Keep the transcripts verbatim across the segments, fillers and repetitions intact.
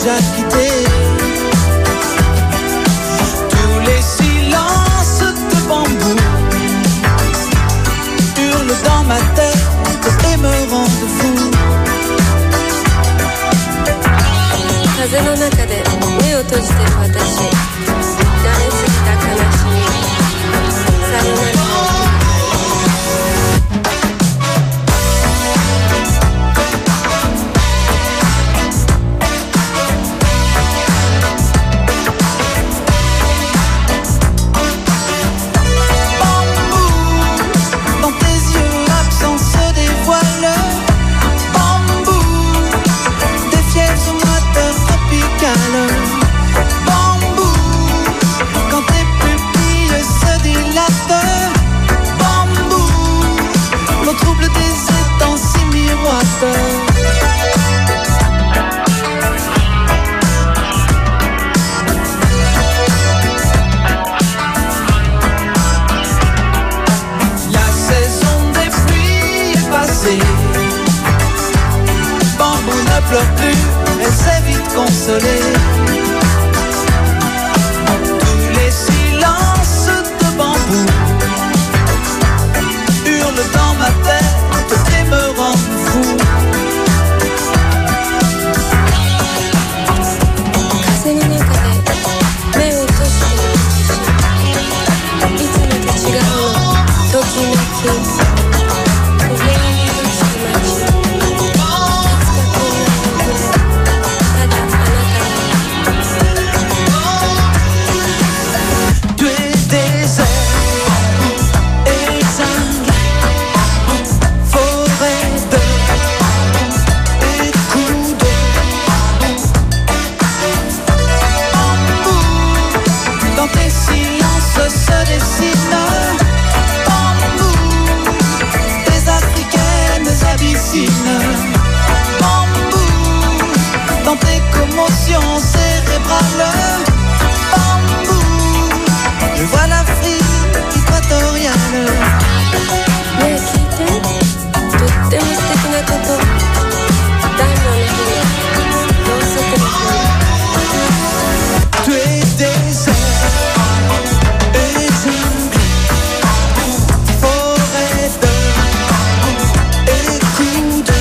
déjà quitté. Tous les silences de bambou hurlent dans ma tête et me rendent fou. 風の中で目を閉じてる私、慣れすぎた悲しみ、さよなら。 Bambou, quand tes pupilles se dilatent. Bambou, l'eau trouble des étangs si miroiteurs. La saison des pluies est passée. Bambou ne pleure plus, elle s'est vite consolée. Tous les silences de bambou hurlent dans ma tête et me rendent fou. 風の中で目を閉じてる私、いつもと違うの、ときめき、微笑みの気持ち。 Bambou, dans tes commotions cérébrales. Bambou, je vois l'Afrique équatoriale. ねえ聞いて、とっても素敵なこと。ダイヤの日のろうそくの花。 Tu es désert et jungle, forêt de écoute.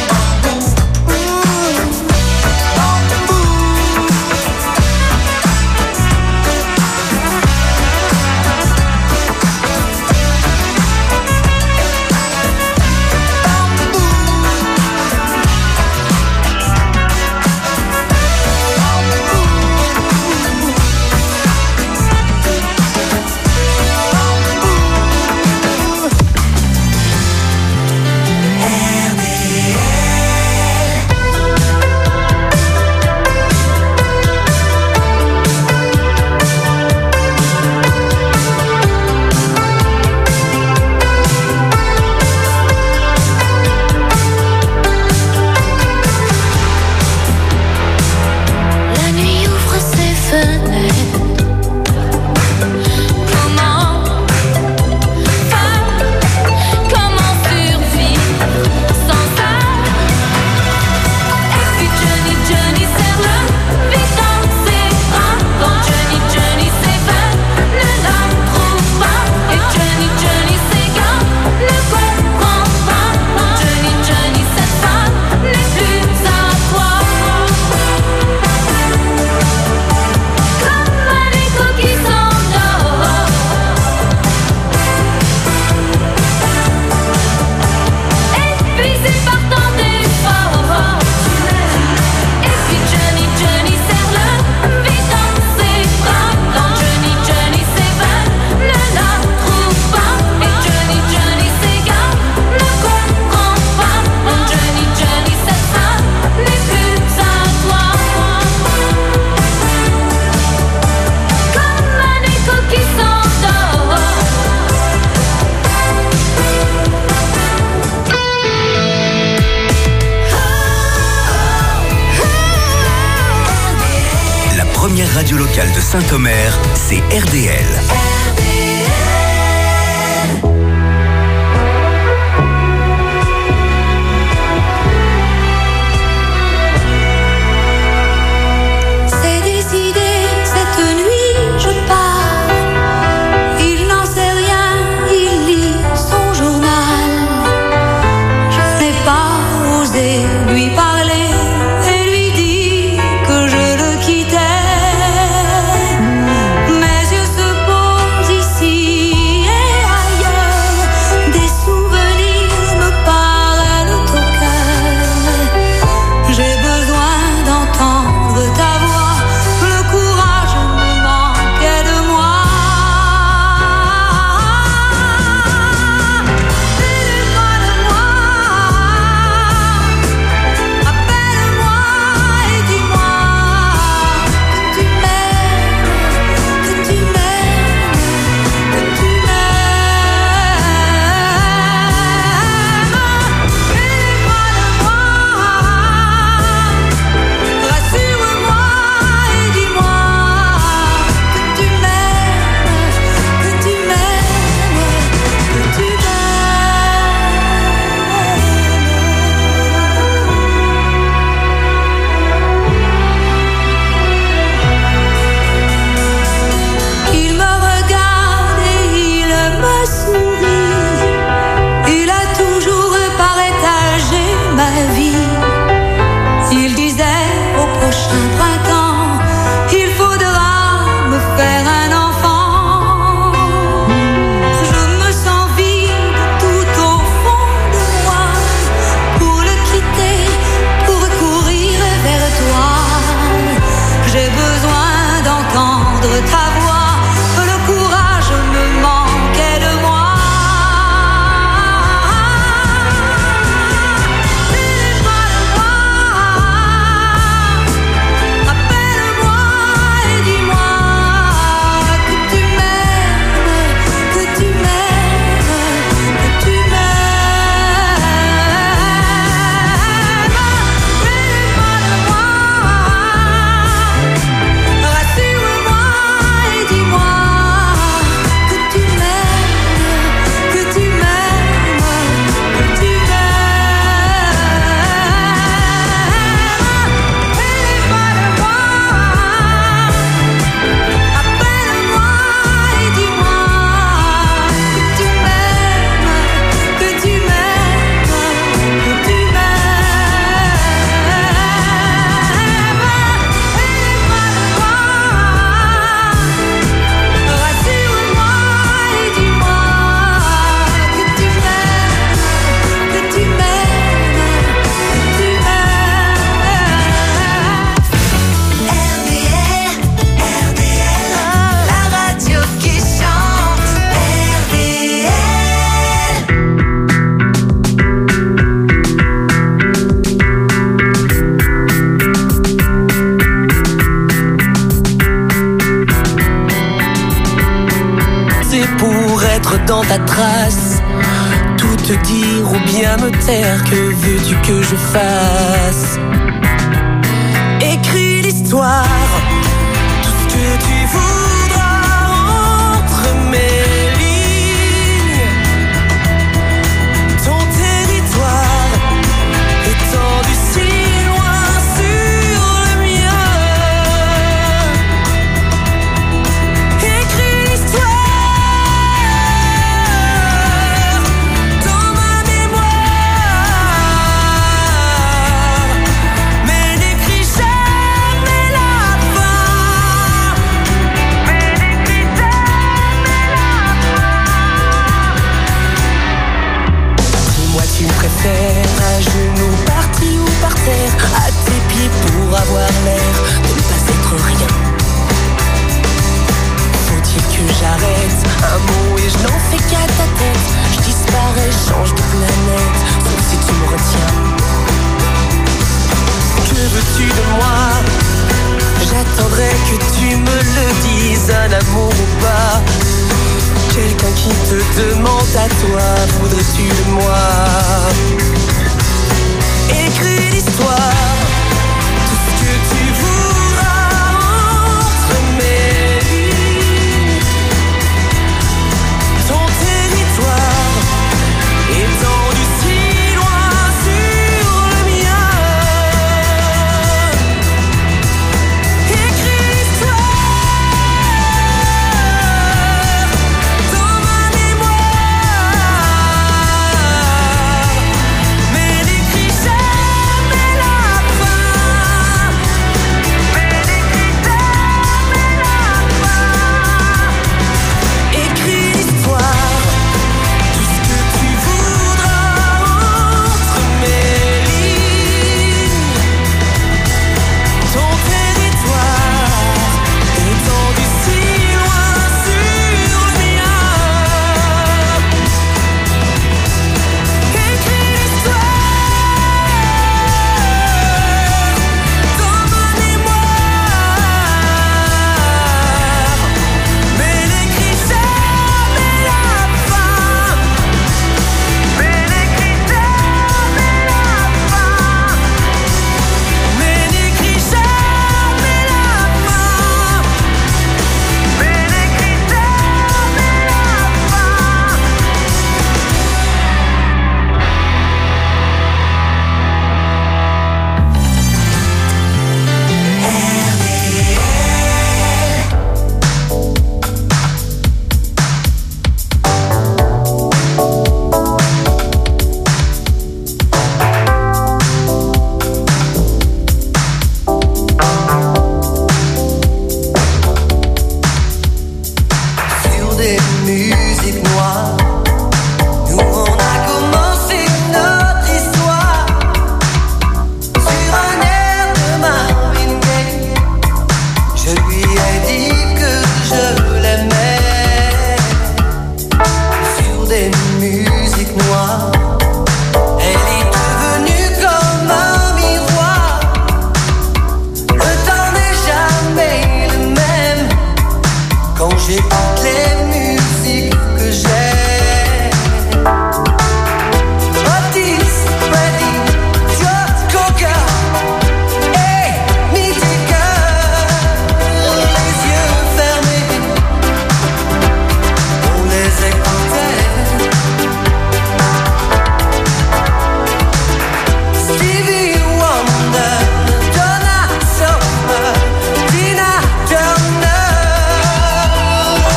première radio locale de Saint-Omer, c'est R D L. ta trace. Tout te dire ou bien me taire, que veux-tu que je fasse? Écris l'histoire, tout ce que tu voudras entre mes lignes. Ton territoire étendu si loin sur le mien. Écris l'histoire dans ma mémoire, mais n'écris jamais la fin. Mais n'écris jamais la fin. Dis-moi, tu me préfères à genoux, parti ou par terre, à tes pieds pour avoir l'air de ne pas être rien. Faut-il que j'arrête un mot et je n'en fais qu'à ta tête? Je disparais, change de planète, sauf si tu me retiens. Que veux-tu de moi? J'attendrai que tu me le dises, un amour ou pas. Quelqu'un qui te demande à toi, voudrais-tu de moi? Écris l'histoire, tout ce que tu voudras entre mes lignes. Ton territoire étendu si loin sur le mien. Écris l'histoire dans ma mémoire, mais n'écris jamais la fin. Mais n'écris jamais la fin. Écris l'histoire, tout ce que tu voudras entre mes lignes. Ton territoire étendu si loin sur le mien. Écris l'histoire dans ma mémoire, mais n'écris jamais la fin. Mais n'écris jamais la fin. Mais n'écris jamais la fin. Mais n'écris jamais sur des musiques noires, nous on a commencé notre histoire sur un air de Marvin Gaye. Je lui ai dit que je l'aimais. Sur des musiques noires, elle est devenue comme un miroir. Le temps n'est jamais le même quand j'écoute les musiques que j'aime. Otis Redding, George Coker et Mick Jagger, les yeux fermés, on les écoutait. Stevie Wonder, Donna Summer, Tina Turner.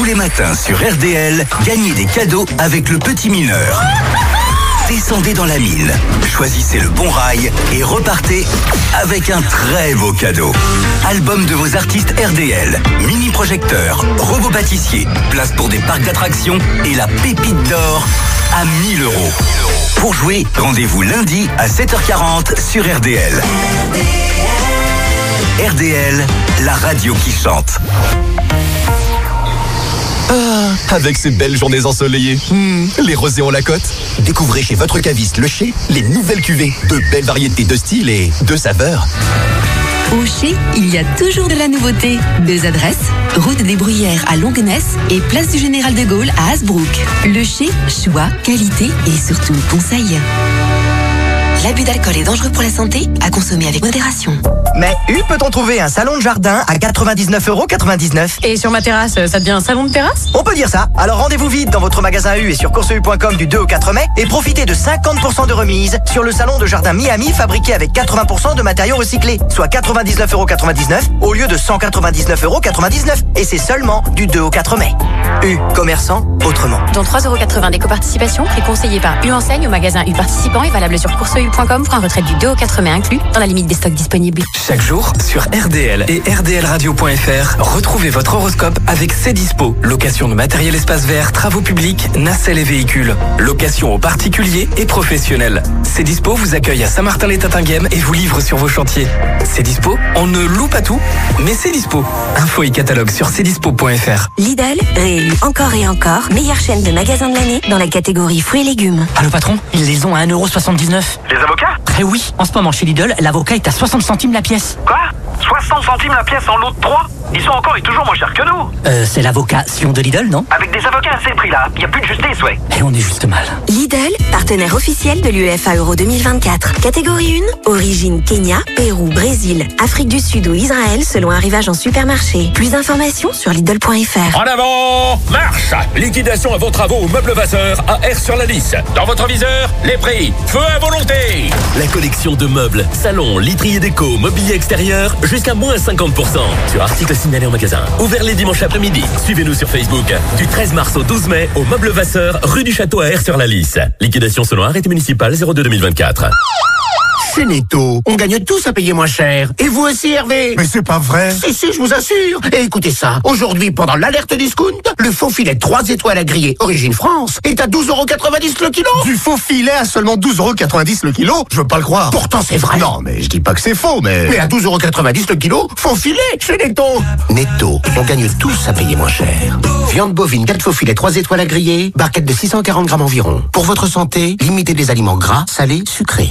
Tous les matins sur R D L, gagnez des cadeaux avec le petit mineur. Descendez dans la mine, choisissez le bon rail et repartez avec un très beau cadeau. Album de vos artistes R D L, mini projecteur, robot pâtissier, place pour des parcs d'attractions et la pépite d'or à mille euros. Pour jouer, rendez-vous lundi à sept heures quarante sur R D L. R D L, la radio qui chante. Ah, avec ces belles journées ensoleillées, mmh, les rosés ont la cote. Découvrez chez votre caviste Le Chai les nouvelles cuvées, de belles variétés de styles et de saveurs. Au Chai, il y a toujours de la nouveauté. Deux adresses, route des Bruyères à Longnes et place du Général de Gaulle à Hasbrook. Le Chai, choix, qualité et surtout conseil. L'abus d'alcool est dangereux pour la santé, à consommer avec modération. Mais U, peut-on trouver un salon de jardin à quatre-vingt-dix-neuf euros quatre-vingt-dix-neuf? Et sur ma terrasse, ça devient un salon de terrasse? On peut dire ça. Alors rendez-vous vite dans votre magasin U et sur course u point com du deux au quatre mai et profitez de cinquante pour cent de remise sur le salon de jardin Miami fabriqué avec quatre-vingts pour cent de matériaux recyclés, soit quatre-vingt-dix-neuf euros quatre-vingt-dix-neuf au lieu de cent quatre-vingt-dix-neuf euros quatre-vingt-dix-neuf. Et c'est seulement du deux au quatre mai. U, commerçant autrement. Dans trois euros quatre-vingts d'éco-participation, prix conseillé par U Enseigne au magasin U participant et valable sur course u point com pour un retrait du deux au quatre mai inclus dans la limite des stocks disponibles. Chaque jour, sur R D L et R D L radio point F R, retrouvez votre horoscope avec Cdispo. Location de matériel espace vert, travaux publics, nacelles et véhicules. Location aux particuliers et professionnels. Cdispo vous accueille à Saint-Martin-les-Tatinguem et vous livre sur vos chantiers. Cdispo, on ne loue pas tout, mais c'est dispo. Info et catalogue sur cdispo point F R. Lidl, réélu encore et encore, meilleure chaîne de magasins de l'année dans la catégorie fruits et légumes. Allô patron, ils les ont à un euro soixante-dix-neuf. Les avocats? Eh oui, en ce moment chez Lidl, l'avocat est à soixante centimes la pièce. Quoi? soixante centimes la pièce en lot de trois? Ils sont encore et toujours moins chers que nous. Euh, c'est l'avocat Sion de Lidl, non? Avec des avocats à ces prix-là, il n'y a plus de justice, ouais. Et on est juste mal. Lidl, partenaire officiel de l'UEFA Euro deux mille vingt-quatre. Catégorie un, origine Kenya, Pérou, Brésil, Afrique du Sud ou Israël selon arrivage en supermarché. Plus d'informations sur Lidl point F R. En avant, marche! Liquidation à vos travaux au meuble Vasseur à R sur la lisse. Dans votre viseur, les prix. Feu à volonté! La collection de meubles, salons, literie et déco, mobilier extérieur, jusqu'à moins cinquante pour cent. Sur articles signalés en magasin. Ouvert les dimanches après-midi. Suivez-nous sur Facebook. Du treize mars au douze mai, au meuble Vasseur, rue du Château à R sur la lisse. Liquidation selon arrêté municipal zéro deux deux mille vingt-quatre. Chez Netto, on gagne tous à payer moins cher. Et vous aussi, Hervé? Mais c'est pas vrai. Si, si, je vous assure. Et écoutez ça. Aujourd'hui, pendant l'alerte discount, le faux filet trois étoiles à griller Origine France est à douze euros quatre-vingt-dix le kilo. Du faux filet à seulement douze euros quatre-vingt-dix le kilo? Je veux pas le croire. Pourtant, c'est vrai. Non, mais je dis pas que c'est faux, mais... Mais à douze euros quatre-vingt-dix le kilo, faux filet chez Netto. Netto, on gagne tous à payer moins cher. Viande bovine, quatre faux filets trois étoiles à griller, barquette de six cent quarante grammes environ. Pour votre santé, limitez les aliments gras, salés, sucrés.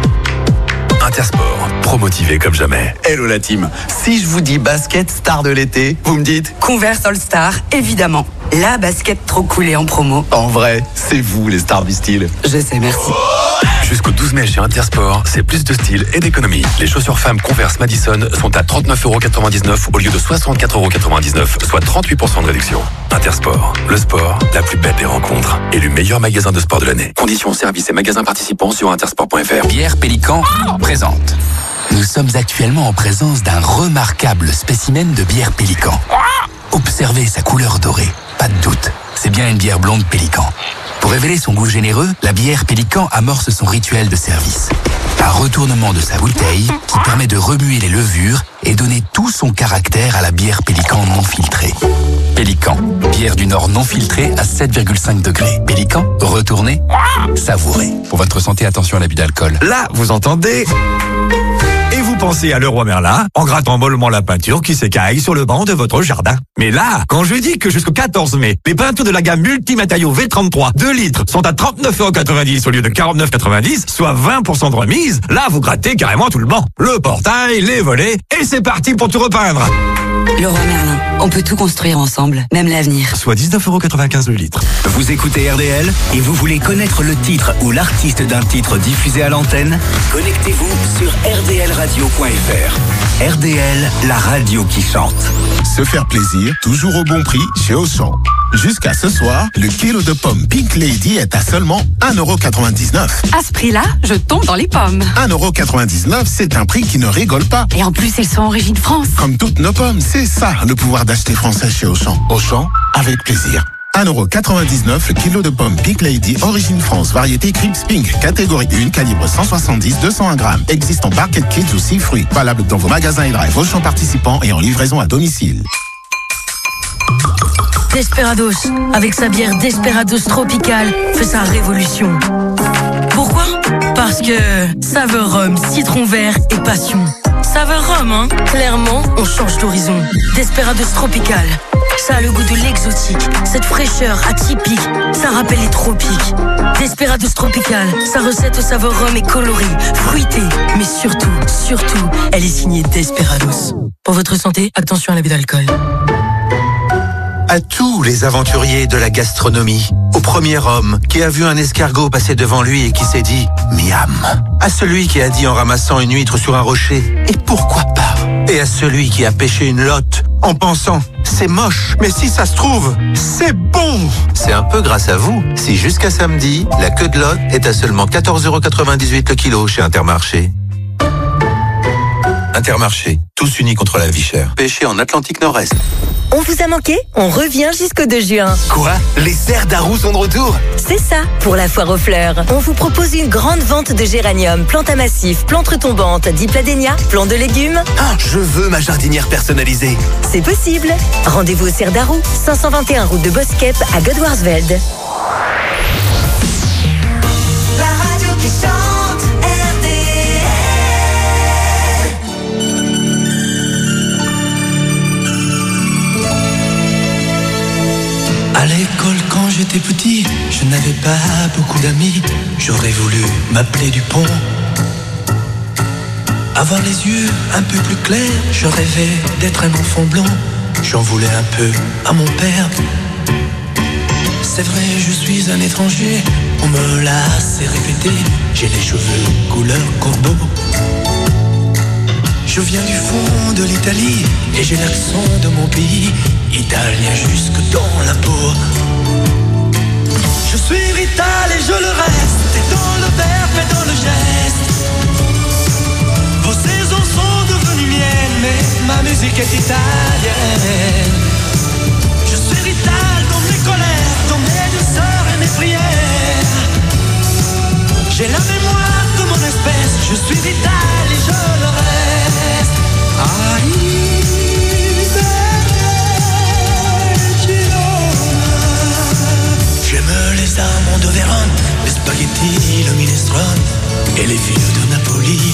Intersport, pro-motivé comme jamais. Hello la team, si je vous dis basket star de l'été, vous me dites Converse All Star, évidemment. La basket trop cool et en promo. En vrai, c'est vous les stars du style. Je sais, merci. Jusqu'au douze mai chez Intersport, c'est plus de style et d'économie. Les chaussures femmes Converse Madison sont à trente-neuf euros quatre-vingt-dix-neuf au lieu de soixante-quatre euros quatre-vingt-dix-neuf, soit trente-huit pour cent de réduction. Intersport, le sport, la plus belle des rencontres. Élu meilleur magasin de sport de l'année. Conditions, services et magasins participants sur intersport point F R. Bière Pélican présente. Nous sommes actuellement en présence d'un remarquable spécimen de bière Pélican. Observez sa couleur dorée. Pas de doute, c'est bien une bière blonde Pélican. Pour révéler son goût généreux, la bière Pélican amorce son rituel de service. Un retournement de sa bouteille qui permet de remuer les levures et donner tout son caractère à la bière Pélican non filtrée. Pélican, bière du Nord non filtrée à sept virgule cinq degrés. Pélican, retournez, savourez. Pour votre santé, attention à l'abus d'alcool. Là, vous entendez ? Et vous pensez à Leroy Merlin en grattant mollement la peinture qui s'écaille sur le banc de votre jardin. Mais là, quand je dis que jusqu'au quatorze mai, les peintures de la gamme multimatériaux V trente-trois deux litres sont à trente-neuf euros quatre-vingt-dix au lieu de quarante-neuf euros quatre-vingt-dix, soit vingt pour cent de remise, là vous grattez carrément tout le banc. Le portail, les volets, et c'est parti pour tout repeindre. Leroy Merlin, on peut tout construire ensemble, même l'avenir. Soit dix-neuf euros quatre-vingt-quinze le litre. Vous écoutez R D L et vous voulez connaître le titre ou l'artiste d'un titre diffusé à l'antenne? Connectez-vous sur r d l radio point f r. R D L, la radio qui chante. Se faire plaisir, toujours au bon prix chez Auchan. Jusqu'à ce soir, le kilo de pommes Pink Lady est à seulement un euro quatre-vingt-dix-neuf. À ce prix-là, je tombe dans les pommes. un euro quatre-vingt-dix-neuf, c'est un prix qui ne rigole pas. Et en plus, elles sont origine France. Comme toutes nos pommes, c'est ça, le pouvoir d'acheter français chez Auchan. Auchan, avec plaisir. un euro quatre-vingt-dix-neuf le kilo de pommes Pink Lady, origine France, variété Crips Pink, catégorie un, calibre cent soixante-dix à deux cent un grammes. Existe en Barquette Kids ou six fruits. Valable dans vos magasins et drive Auchan participants et en livraison à domicile. Desperados, avec sa bière Desperados Tropical, fait sa révolution. Pourquoi ? Parce que saveur rhum, citron vert et passion. Saveur rhum, hein ? Clairement, on change d'horizon. Desperados Tropical, ça a le goût de l'exotique, cette fraîcheur atypique, ça rappelle les tropiques. Desperados Tropical, sa recette au saveur rhum est colorée, fruitée, mais surtout, surtout, elle est signée Desperados. Pour votre santé, attention à l'abus d'alcool. À tous les aventuriers de la gastronomie, au premier homme qui a vu un escargot passer devant lui et qui s'est dit « miam », à celui qui a dit en ramassant une huître sur un rocher « et pourquoi pas », et à celui qui a pêché une lotte en pensant « c'est moche, mais si ça se trouve, c'est bon ». C'est un peu grâce à vous si jusqu'à samedi, la queue de lotte est à seulement quatorze euros quatre-vingt-dix-huit le kilo chez Intermarché. Intermarché, tous unis contre la vie chère. Pêché en Atlantique Nord-Est. On vous a manqué ? On revient jusqu'au deux juin. Quoi ? Les serres d'Arroux sont de retour ? C'est ça, pour la foire aux fleurs. On vous propose une grande vente de géranium, plantes à massif, plantes retombantes, dipladénia, plants de légumes. Ah, je veux ma jardinière personnalisée. C'est possible. Rendez-vous aux serres d'Arroux, cinq cent vingt et un route de Boskep à Godwarsveld. La radio qui chante, R D À l'école quand j'étais petit, je n'avais pas beaucoup d'amis. J'aurais voulu m'appeler Dupont. Avoir les yeux un peu plus clairs, je rêvais d'être un enfant blond. J'en voulais un peu à mon père. C'est vrai, je suis un étranger, on me l'a assez répété. J'ai les cheveux couleur corbeau. Je viens du fond de l'Italie et j'ai l'accent de mon pays, italien jusque dans la peau. Je suis rital et je le reste, et dans le verbe et dans le geste. Vos saisons sont devenues miennes, mais ma musique est italienne. Je suis rital dans mes colères, dans mes douceurs et mes prières. J'ai la mémoire de mon espèce, je suis vital et je le reste. J'aime les amants de Vérone, les spaghettis, le minestrone et les vieux de Napoli.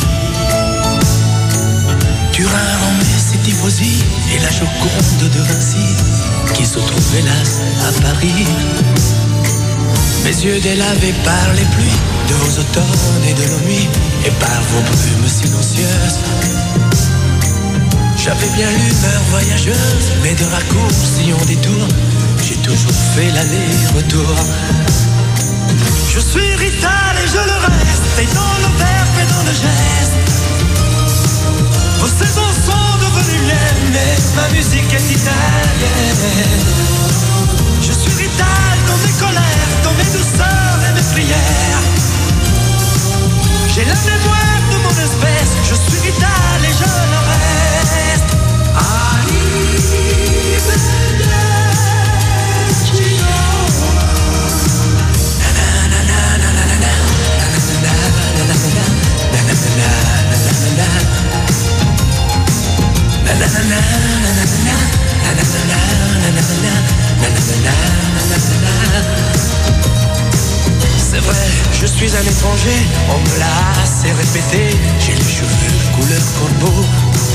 Turin, Rome, c'est tifosi et la Joconde de Vinci qui se trouve hélas à Paris. Mes yeux délavés par les pluies de vos automnes et de nos nuits et par vos brumes silencieuses. J'avais bien l'humeur voyageuse, mais de raccourcis en détour, j'ai toujours fait l'aller-retour. Je suis rital et je le reste, et dans le verbe et dans le geste. Vos saisons sont devenues miennes, mais ma musique est italienne. Je suis rital dans mes colères, dans mes douceurs et mes prières. J'ai la mémoire de mon espèce, je suis vital et je le reste. C'est vrai, je suis un étranger, on me l'a assez répété. J'ai les cheveux couleur corbeau.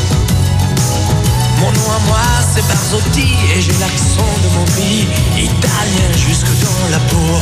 Mon nom à moi c'est Barzotti et j'ai l'accent de mon pays, italien jusque dans la peau.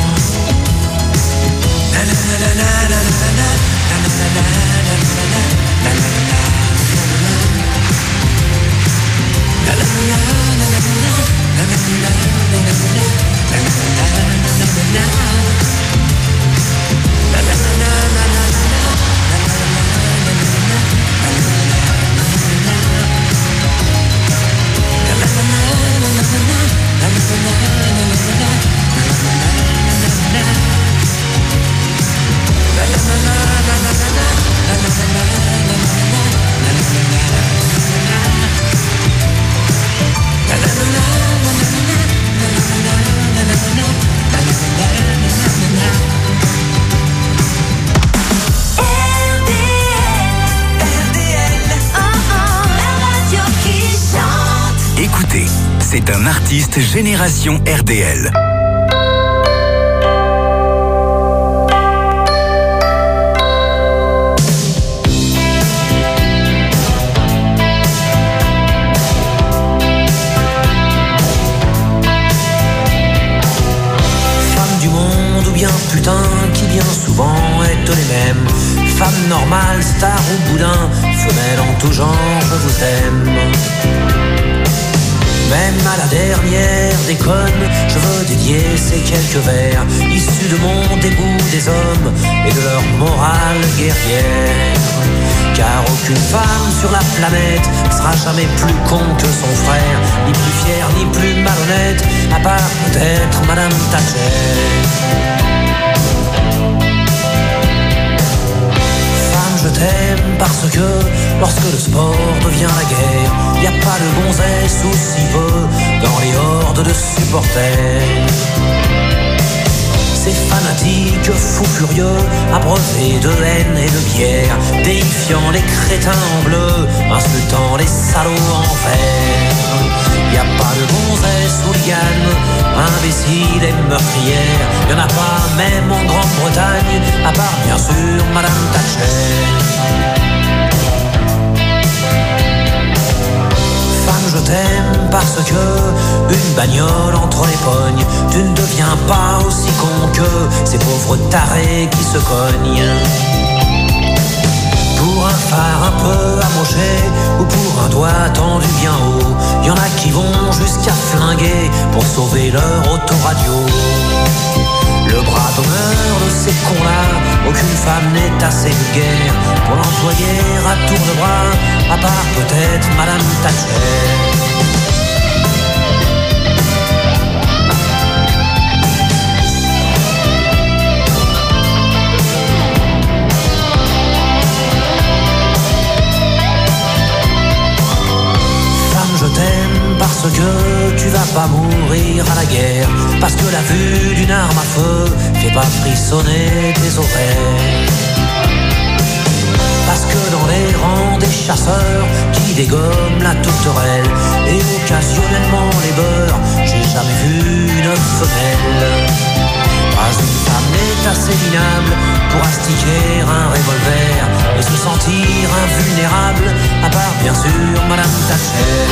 est un artiste génération R D L. Putain qui bien souvent est les mêmes. Femme normale, star ou boudin, femelle en tout genre, je vous aime. Même à la dernière déconne, je veux dédier ces quelques vers issus de mon dégoût des hommes et de leur morale guerrière. Car aucune femme sur la planète sera jamais plus con que son frère, ni plus fière, ni plus malhonnête, à part peut-être Madame Thatcher. Je t'aime parce que lorsque le sport devient la guerre, y a pas de gonzesse ou si peu dans les hordes de supporters. Ces fanatiques fous furieux, abreuvés de haine et de bière, déifiant les crétins en bleu, insultant les salauds en vert. Y a pas de gonzesse hooligan, imbécile et meurtrière, y'en a pas même en Grande-Bretagne, à part bien sûr Madame Thatcher. Femme, je t'aime parce que une bagnole entre les pognes, tu ne deviens pas aussi con que ces pauvres tarés qui se cognent. Pour un phare un peu amoché ou pour un doigt tendu bien haut, y en a qui vont jusqu'à flinguer pour sauver leur autoradio. Le bras d'honneur de ces cons-là, aucune femme n'est assez vulgaire pour l'employer à tour de bras, à part peut-être Madame Thatcher. Je t'aime parce que tu vas pas mourir à la guerre, parce que la vue d'une arme à feu fait pas frissonner tes ovaires. Parce que dans les rangs des chasseurs qui dégomment la tourterelle et occasionnellement les beurres, j'ai jamais vu une femelle. Pas une femme n'est assez minable pour astiquer un revolver et se sentir invulnérable, à part bien sûr Madame Thatcher.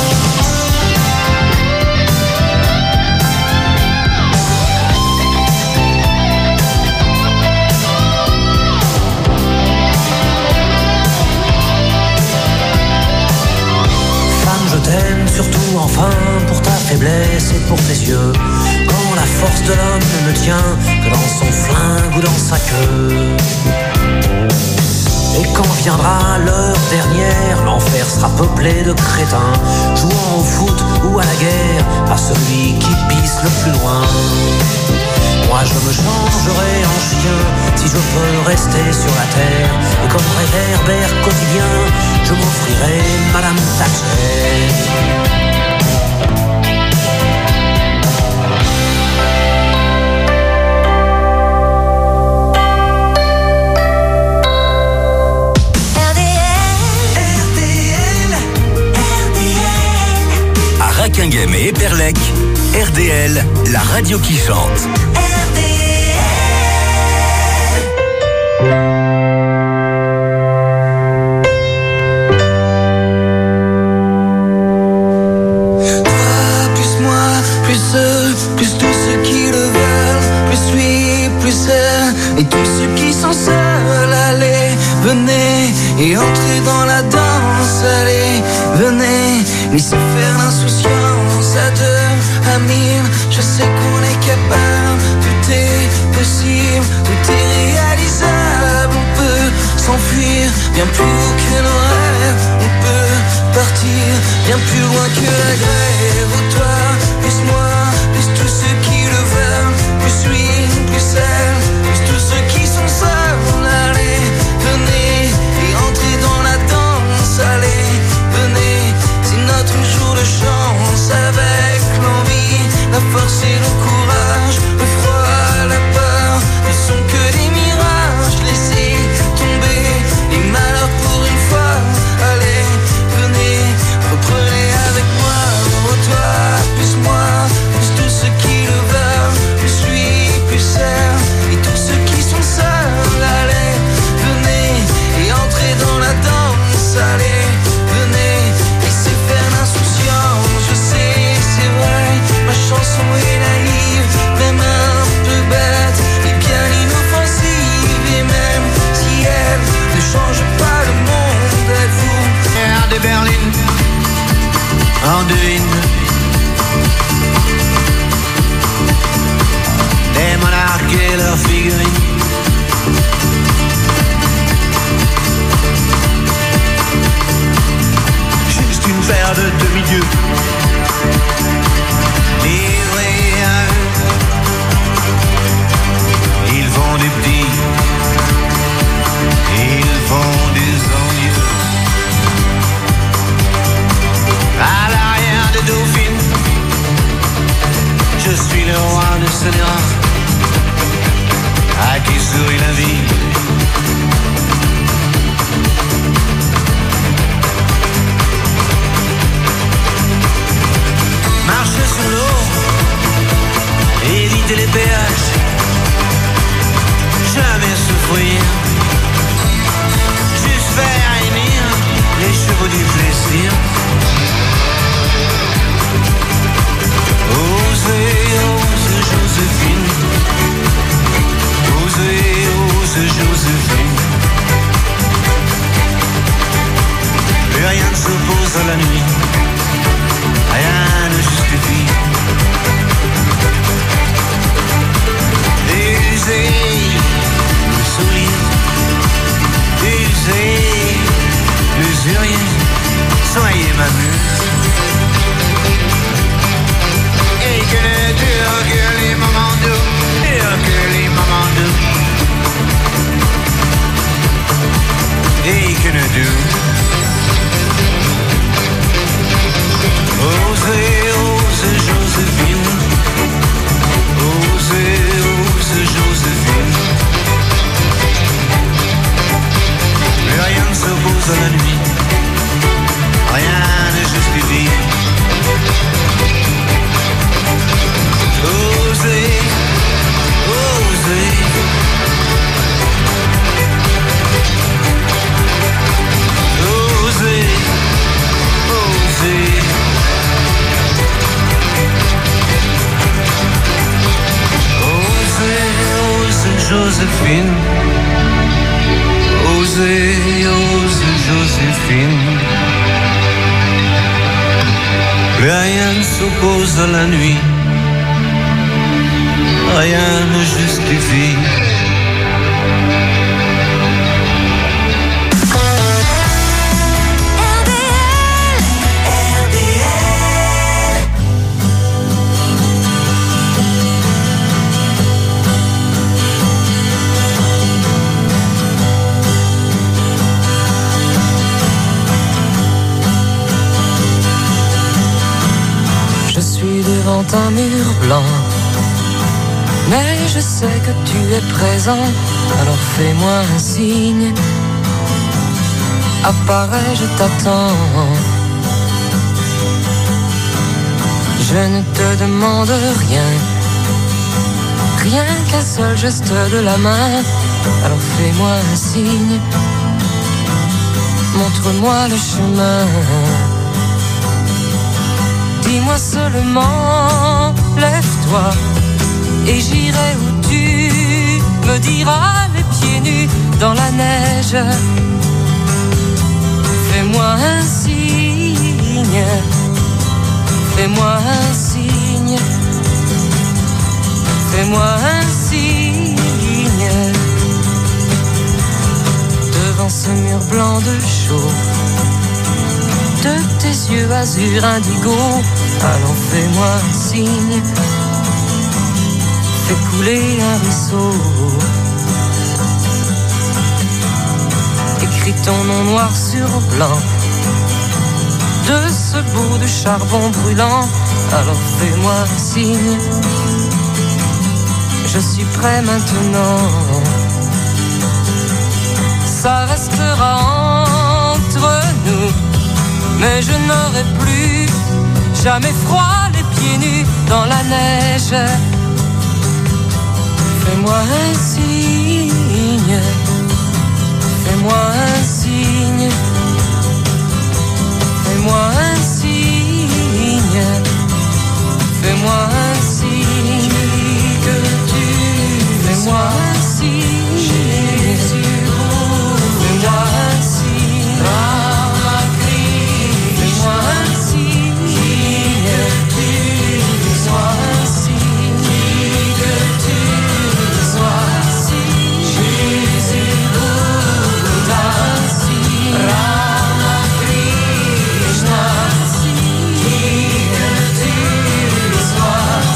Femme, je t'aime surtout enfin pour ta faiblesse et pour tes yeux, quand la force de l'homme ne tient que dans son flingue ou dans sa queue. Et quand viendra l'heure dernière, l'enfer sera peuplé de crétins, jouant au foot ou à la guerre, à celui qui pisse le plus loin. Moi je me changerai en chien si je peux rester sur la terre, et comme réverbère quotidien, je m'offrirai Madame Thatcher. Raquinghem et Éperlec, R D L, la radio qui chante. R D Toi, plus moi, plus eux, plus tous ceux qui le veulent, plus lui, plus elle, et tous ceux qui sont seuls. Allez, venez et entrez dans la danse. Allez, venez, laissez faire l'insouciance. À deux, à mille, je sais qu'on est capable. Tout est possible, tout est réalisable. On peut s'enfuir bien plus haut que nos rêves. On peut partir bien plus loin que la grève. Oh, toi, plus moi, plus tous ceux qui le veulent, plus lui, plus elle, plus tous ceux qui sont seuls. Allez, venez et entrez dans la danse. Allez, venez, c'est notre jour de chance. Avec l'envie, la force et le courage, le froid, la peur ne sont que des mirages. Laissez tomber les malheurs pour une fois. Allez, venez, reprenez avec moi. Oh, roi ne cédera à qui sourit la vie. Marcher sur l'eau, éviter les péages, jamais souffrir, juste faire émir les chevaux du plaisir. Osez, ose Joséphine, osez, ose Joséphine. Plus rien ne s'oppose à la nuit, rien ne justifie. Usez le soulier, usez l'usurier, soyez ma muse. Et que ne durent que les moments doux, durent que les moments doux. Et que ne durent. Osez, osez Joséphine, osez, osez Joséphine. Mais rien ne s'oppose à la nuit, rien ne justifie. Osez, osez. Osez, osez. Osez, osez Joséphine. Osez, osez Joséphine. Plus rien ne s'oppose à la nuit, rien ne justifie. Devant un mur blanc, mais je sais que tu es présent, alors fais-moi un signe, apparais, je t'attends. Je ne te demande rien, rien qu'un seul geste de la main, alors fais-moi un signe, montre-moi le chemin. Dis-moi seulement, lève-toi, et j'irai où tu me diras, les pieds nus dans la neige. Fais-moi un signe, fais-moi un signe, fais-moi un signe. Devant ce mur blanc de chaud, de tes yeux azur indigo, alors fais-moi un signe, fais couler un ruisseau. Écris ton nom noir sur blanc, de ce bout de charbon brûlant, alors fais-moi un signe, je suis prêt maintenant. Ça restera entre nous, mais je n'aurai plus jamais froid, les pieds nus dans la neige. Fais-moi un signe, fais-moi un signe, fais-moi un signe, fais-moi un signe, que tu fais-moi un signe, Jésus, fais-moi un signe, par ma crie, fais-moi un signe, que tu sois un signe, que tu sois un signe, Jésus, Bouddha un signe, Rama Krishna un signe, que tu sois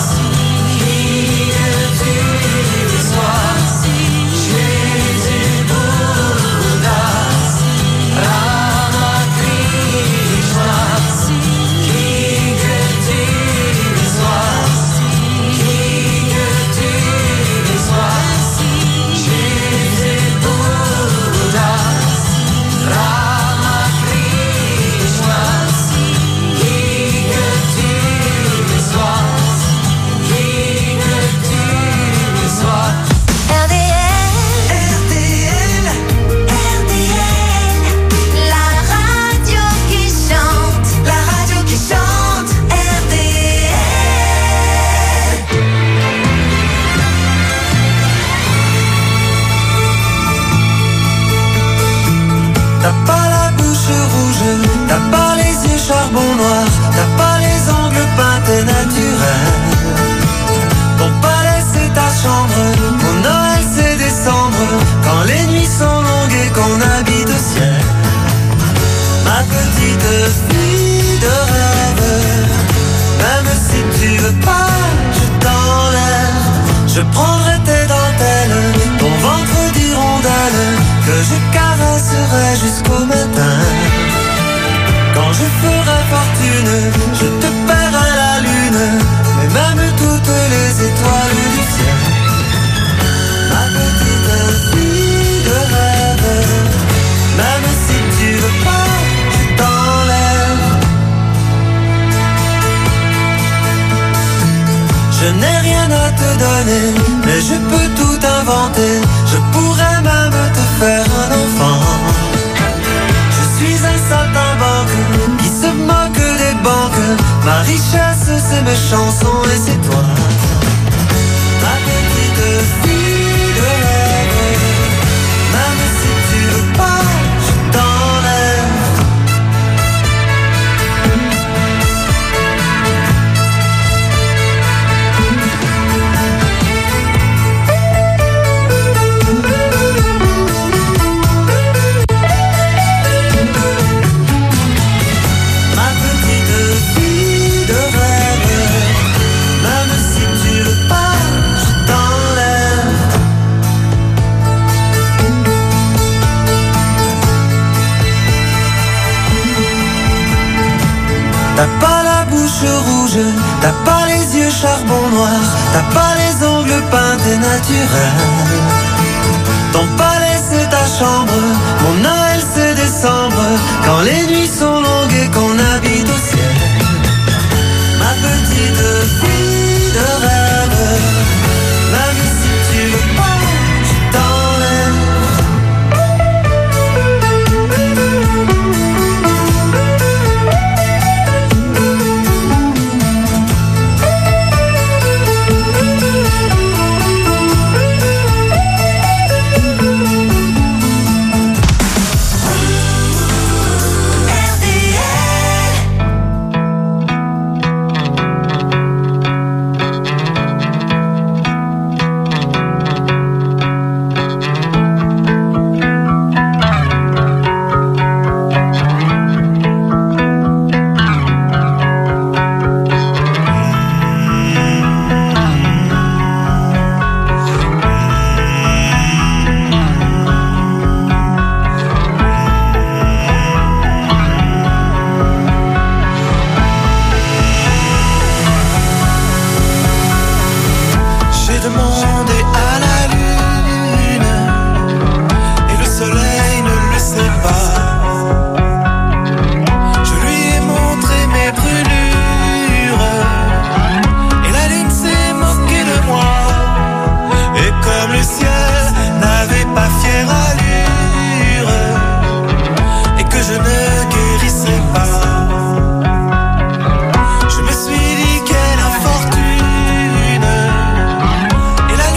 Je prendrai tes dentelles, ton ventre d'hirondelle, que je caresserai jusqu'au matin. Quand je ferai fortune, je te paierai la lune, mais même toutes les étoiles du ciel. Ma petite fille de rêve, même si tu veux pas, je t'enlève. Je n'ai rien à te donner, mais je peux tout inventer. Je pourrais même te faire un enfant. Je suis un saltimbanque qui se moque des banques. Ma richesse c'est mes chansons et c'est toi. Ma petite fille de rêve, même si tu veux pas, je t'enlève. T'as pas la bouche rouge, t'as pas les yeux charbon noir, t'as pas les ongles peints et naturels. Ton palais c'est ta chambre, mon Noël c'est décembre, quand les nuits sont longues et qu'on habite au ciel. Ma petite fille de rêve, même si tu veux pas, je t'enlève. Je me suis dit quelle infortune, et la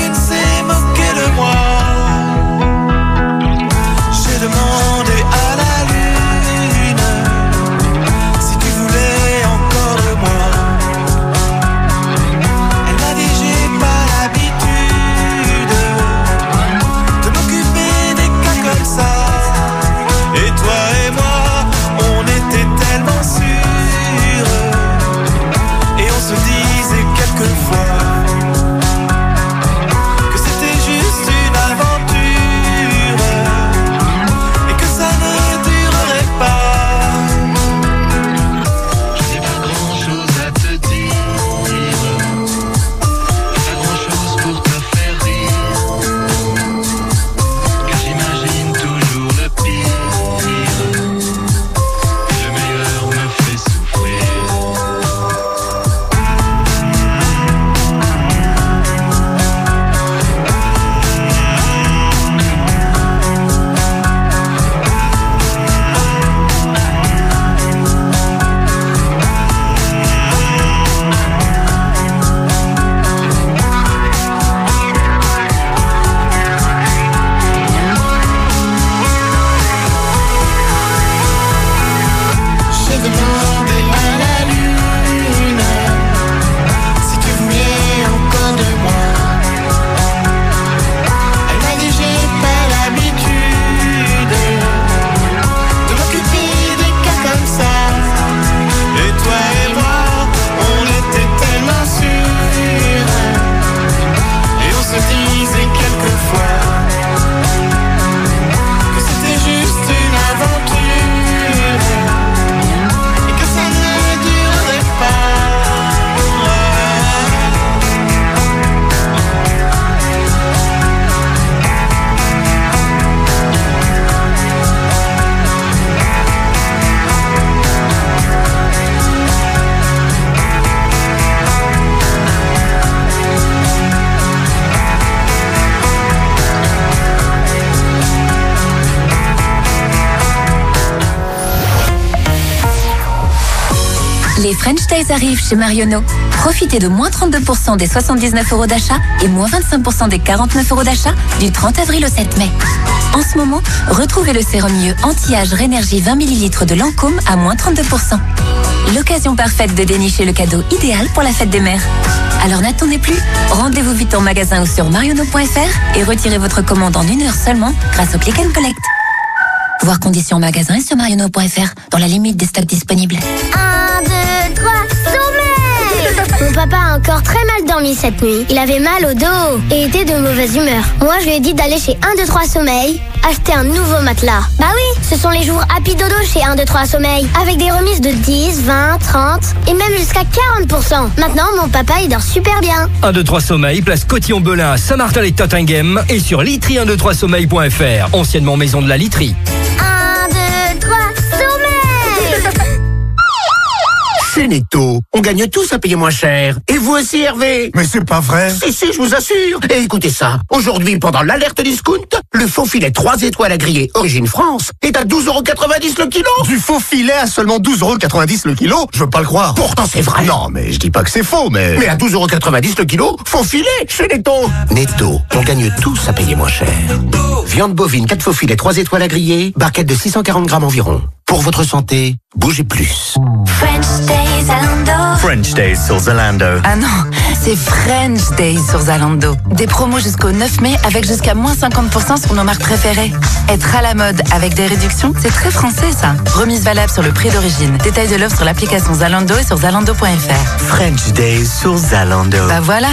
Les French Days arrivent chez Marionneau. Profitez de moins trente-deux pour cent des soixante-dix-neuf euros d'achat et moins vingt-cinq pour cent des quarante-neuf euros d'achat du trente avril au sept mai. En ce moment, retrouvez le sérum mieux anti-âge Rénergie vingt millilitres de Lancôme à moins trente-deux pour cent. L'occasion parfaite de dénicher le cadeau idéal pour la fête des mères. Alors n'attendez plus, rendez-vous vite en magasin ou sur marionneau point f r et retirez votre commande en une heure seulement grâce au Click and Collect. Voir conditions en magasin et sur marionneau point f r dans la limite des stocks disponibles. un, deux, trois, sommeil! Mon papa a encore très mal dormi cette nuit. Il avait mal au dos et était de mauvaise humeur. Moi, je lui ai dit d'aller chez un, deux, trois, sommeil, acheter un nouveau matelas. Bah oui, ce sont les jours Happy Dodo chez un, deux, trois, sommeil, avec des remises de dix, vingt, trente et même jusqu'à quarante pour cent. Maintenant, mon papa, il dort super bien. un, deux, trois, sommeil, place Cotillon-Belin, Saint-Martin et Tottingham et sur literie un, deux, trois, sommeil point f r, anciennement maison de la literie. un, deux, trois, sommeil! Chez Netto, on gagne tous à payer moins cher. Et vous aussi, Hervé? Mais c'est pas vrai. Si, si, je vous assure. Et écoutez ça. Aujourd'hui, pendant l'alerte discount, le faux filet trois étoiles à griller Origine France est à douze euros quatre-vingt-dix le kilo. Du faux filet à seulement douze euros quatre-vingt-dix le kilo? Je veux pas le croire. Pourtant, c'est vrai. Non, mais je dis pas que c'est faux, mais... Mais à douze euros quatre-vingt-dix le kilo, faux filet chez Netto. Netto, on gagne tous à payer moins cher. Viande bovine, quatre faux filets, trois étoiles à griller, barquette de six cent quarante grammes environ. Pour votre santé, bougez plus. French Days Zalando. French Days sur Zalando. Ah non, c'est French Days sur Zalando. Des promos jusqu'au neuf mai avec jusqu'à moins cinquante pour cent sur nos marques préférées. Être à la mode avec des réductions, c'est très français ça. Remise valable sur le prix d'origine. Détail de l'offre sur l'application Zalando et sur zalando point f r. French Days sur Zalando. Bah voilà.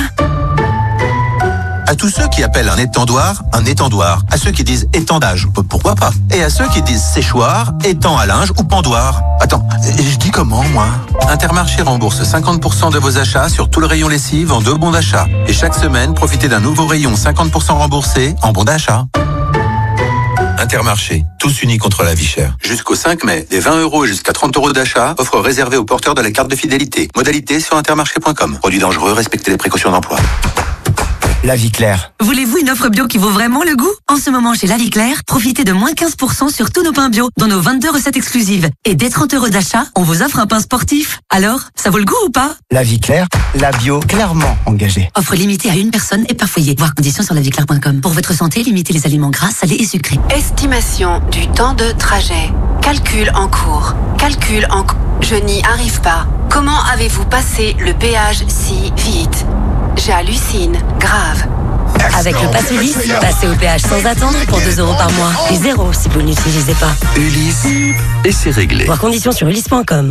À tous ceux qui appellent un étendoir un étendoir, à ceux qui disent étendage, pourquoi pas, et à ceux qui disent séchoir, étang à linge ou pendoir. Attends, je dis comment moi? Intermarché rembourse cinquante pour cent de vos achats sur tout le rayon lessive en deux bons d'achat. Et chaque semaine, profitez d'un nouveau rayon cinquante pour cent remboursé en bons d'achat. Intermarché, tous unis contre la vie chère. Jusqu'au cinq mai, des vingt euros et jusqu'à trente euros d'achat, offre réservée aux porteurs de la carte de fidélité. Modalité sur intermarché point com. Produit dangereux, respectez les précautions d'emploi. La Vie Claire. Voulez-vous une offre bio qui vaut vraiment le goût? En ce moment, chez La Vie Claire, profitez de moins quinze pour cent sur tous nos pains bio, dans nos vingt-deux recettes exclusives. Et dès trente euros d'achat, on vous offre un pain sportif. Alors, ça vaut le goût ou pas? La Vie Claire, la bio clairement engagée. Offre limitée à une personne et par foyer. Voir conditions sur la vie claire point com. Pour votre santé, limitez les aliments gras, salés et sucrés. Estimation du temps de trajet. Calcul en cours. Calcul en cours. Je n'y arrive pas. Comment avez-vous passé le péage si vite? J'hallucine. Grave. Avec le Pass Ulysse, passez au péage sans attendre pour deux euros par mois. Et zéro si vous n'utilisez pas. Ulysse, et c'est réglé. Voir conditions sur ulysse point com.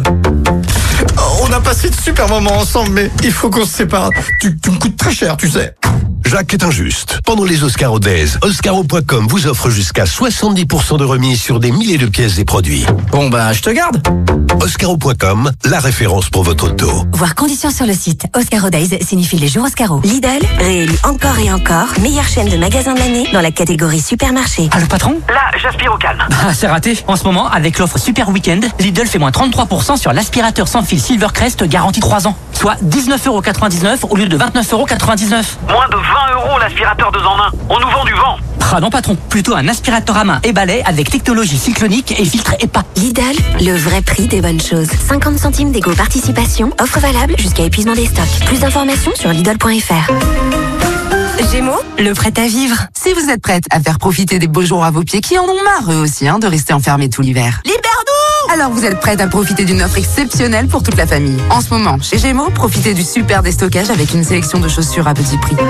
On a passé de super moments ensemble, mais il faut qu'on se sépare. Tu, tu me coûtes très cher, tu sais. Jacques est injuste. Pendant les Oscaro Days, Oscaro point com vous offre jusqu'à soixante-dix pour cent de remise sur des milliers de pièces et produits. Bon bah, je te garde. Oscaro point com, la référence pour votre auto. Voir conditions sur le site. Oscaro Days signifie les jours Oscaro. Lidl, réélu encore et encore, meilleure chaîne de magasins de l'année dans la catégorie supermarché. Ah, le patron? Là, j'aspire au calme. Ah, c'est raté. En ce moment, avec l'offre Super Weekend, Lidl fait moins trente-trois pour cent sur l'aspirateur sans fil Silvercrest garantie trois ans. Soit dix-neuf euros quatre-vingt-dix-neuf au lieu de vingt-neuf euros quatre-vingt-dix-neuf. Moins de vingt euros l'aspirateur deux en un. On nous vend du vent. Ah non patron, plutôt un aspirateur à main et balai avec technologie cyclonique et filtre E P A. Lidl, le vrai prix des bonnes choses. cinquante centimes d'égo participation, offre valable jusqu'à épuisement des stocks. Plus d'informations sur lidl point f r. Gémeaux, le prêt à vivre. Si vous êtes prête à faire profiter des beaux jours à vos pieds qui en ont marre eux aussi hein, de rester enfermés tout l'hiver. Libère-nous! Alors vous êtes prête à profiter d'une offre exceptionnelle pour toute la famille. En ce moment, chez Gémeaux, profitez du super déstockage avec une sélection de chaussures à petit prix.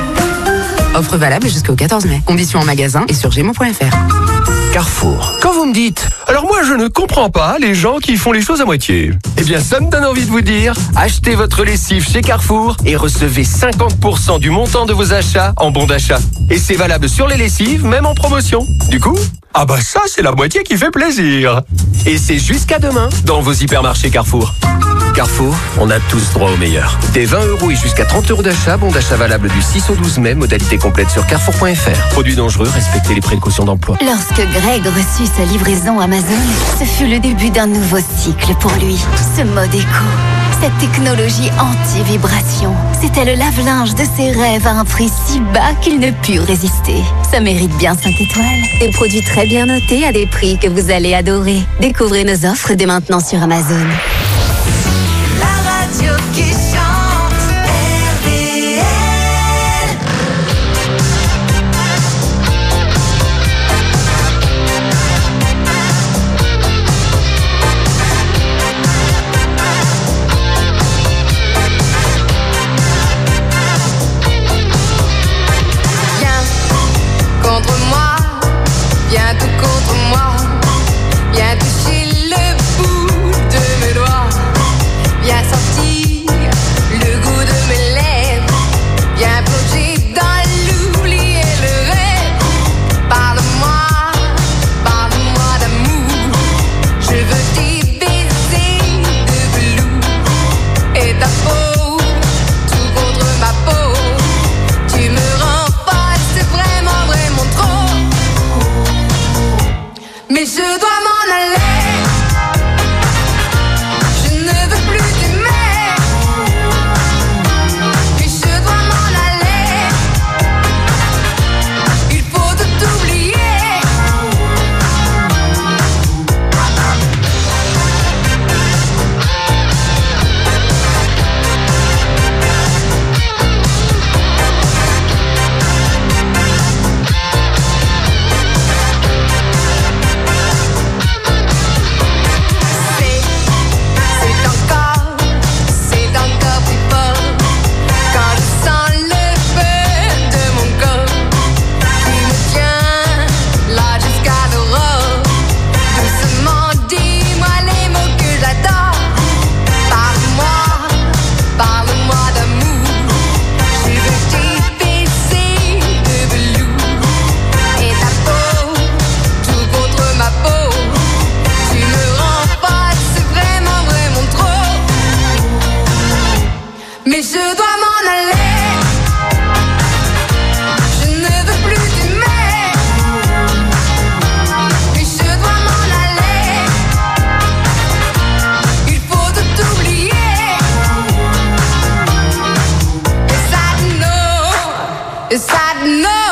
Offre valable jusqu'au quatorze mai. Conditions en magasin et sur gémeaux point f r. Carrefour. Quand vous me dites, alors moi je ne comprends pas les gens qui font les choses à moitié. Eh bien ça me donne envie de vous dire, achetez votre lessive chez Carrefour et recevez cinquante pour cent du montant de vos achats en bon d'achat. Et c'est valable sur les lessives, même en promotion. Du coup, ah bah ça c'est la moitié qui fait plaisir. Et c'est jusqu'à demain dans vos hypermarchés Carrefour. Carrefour, on a tous droit au meilleur. Des vingt euros et jusqu'à trente euros d'achat, bon d'achat valable du six au douze mai, modalité complète sur carrefour point f r. Produits dangereux, respectez les précautions d'emploi. Lorsque Greg reçut sa livraison Amazon, ce fut le début d'un nouveau cycle pour lui. Ce mode éco, cette technologie anti-vibration, c'était le lave-linge de ses rêves à un prix si bas qu'il ne put résister. Ça mérite bien cinq étoiles. Des produits très bien notés à des prix que vous allez adorer. Découvrez nos offres dès maintenant sur Amazon. je dois m'en aller. Je ne veux plus t'aimer. Mais je dois m'en aller. Il faut tout oublier. Mais je dois m'en aller. Je ne veux plus t'aimer. Mais je dois m'en aller. Il faut tout oublier. Yes, I know. Yes, I know.